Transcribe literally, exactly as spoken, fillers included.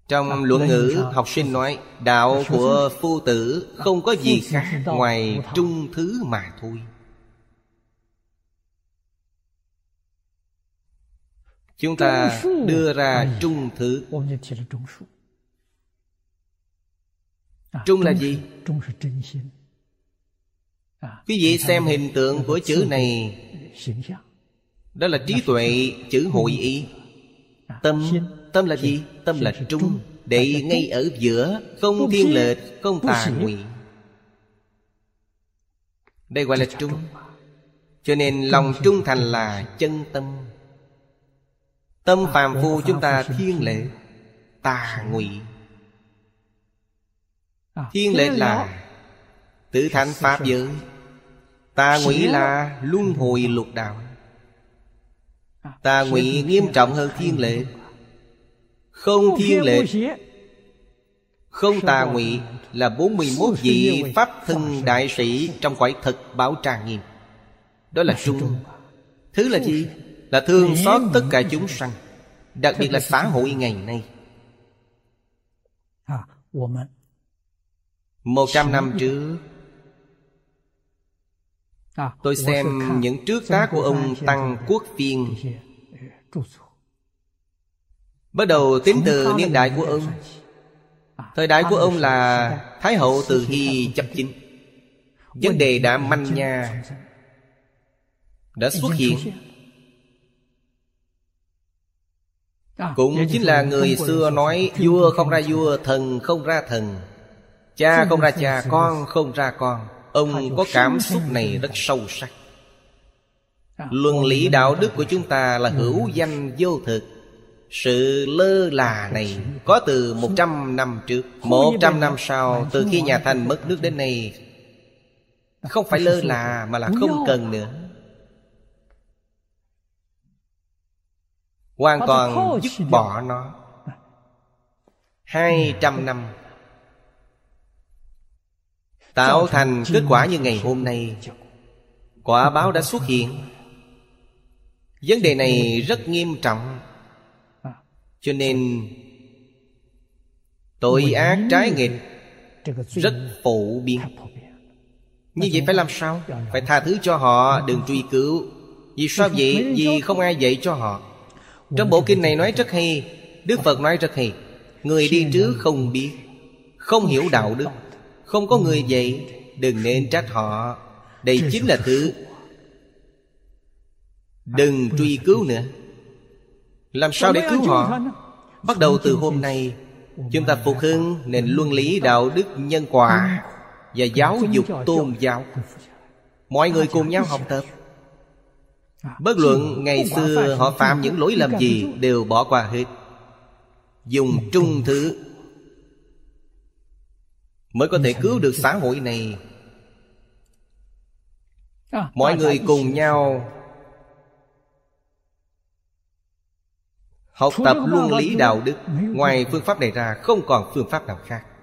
Trong luận ngữ học sinh nói đạo của Phu tử không có gì khác ngoài trung thứ mà thôi. Chúng ta đưa ra trung thứ. Trung là gì? Quý vị xem hình tượng của chữ này, đó là trí tuệ, chữ hội ý. Tâm, tâm là gì? Tâm là trung, để ngay ở giữa, không thiên lệch, không tà ngụy. Đây gọi là trung. Cho nên lòng trung thành là chân tâm. Tâm phàm phu chúng ta thiên lệch, tà ngụy. Thiên lệch là tự thành pháp giới, tà ngụy là luân hồi lục đạo. Tà ngụy nghiêm trọng hơn thiên lệch. Không thiên lệch, không tà ngụy là bốn mươi mốt vị pháp thân đại sĩ trong cõi thực bảo tràng nghiêm. Đó là trung. Thứ là gì? Là thương xót tất cả chúng sanh, đặc biệt là xã hội ngày nay. Một trăm năm trước, tôi xem những trước tác của ông Tăng Quốc Phiên. Bắt đầu tính từ niên đại của ông. Thời đại của ông là Thái hậu Từ Hy chấp chính. Vấn đề đã manh nha, đã xuất hiện. Cũng chính là người xưa nói vua không ra vua, thần không ra thần, cha không ra cha, con không ra con. Ông có cảm xúc này rất sâu sắc. Luân lý đạo đức của chúng ta là hữu danh vô thực. Sự lơ là này có từ một trăm năm trước. Một trăm năm sau, từ khi nhà Thanh mất nước đến nay, không phải lơ là mà là không cần nữa. Hoàn toàn dứt bỏ nó. Hai trăm năm tạo thành kết quả như ngày hôm nay. Quả báo đã xuất hiện. Vấn đề này rất nghiêm trọng. Cho nên tội ác trái nghịch rất phổ biến. Như vậy phải làm sao? Phải tha thứ cho họ, đừng truy cứu. Vì sao vậy? Vì không ai dạy cho họ. Trong bộ kinh này nói rất hay. Đức Phật nói rất hay. Người đi trước không biết, không hiểu đạo đức, không có người dạy, đừng nên trách họ. Đây chính là thứ. Đừng truy cứu nữa. Làm sao để cứu họ? Bắt đầu từ hôm nay, chúng ta phục hưng nền luân lý đạo đức nhân quả và giáo dục tôn giáo. Mọi người cùng nhau học tập. Bất luận ngày xưa họ phạm những lỗi lầm gì, đều bỏ qua hết. Dùng trung thứ mới có thể cứu được xã hội này. Mọi người cùng nhau học tập luân lý đạo đức. Ngoài phương pháp này ra, không còn phương pháp nào khác.